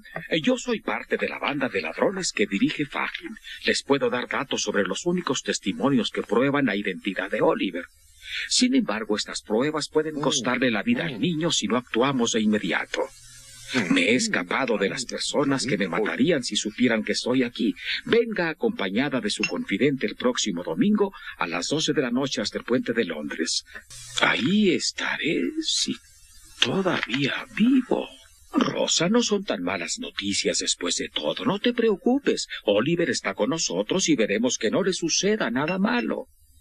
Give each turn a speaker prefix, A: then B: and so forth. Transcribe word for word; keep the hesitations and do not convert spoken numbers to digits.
A: Eh, Yo soy parte de la banda de ladrones que dirige Fagin. Les puedo dar datos sobre los únicos testimonios que prueban la identidad de Oliver. Sin embargo, estas pruebas pueden costarle la vida al niño si no actuamos de inmediato. Me he escapado de las personas que me matarían si supieran que estoy aquí. Venga acompañada de su confidente el próximo domingo a las doce de la noche hasta el puente de Londres. Ahí estaré si todavía vivo. Rosa, no son tan malas noticias después de todo. No te preocupes. Oliver está con nosotros y veremos que no le suceda nada malo.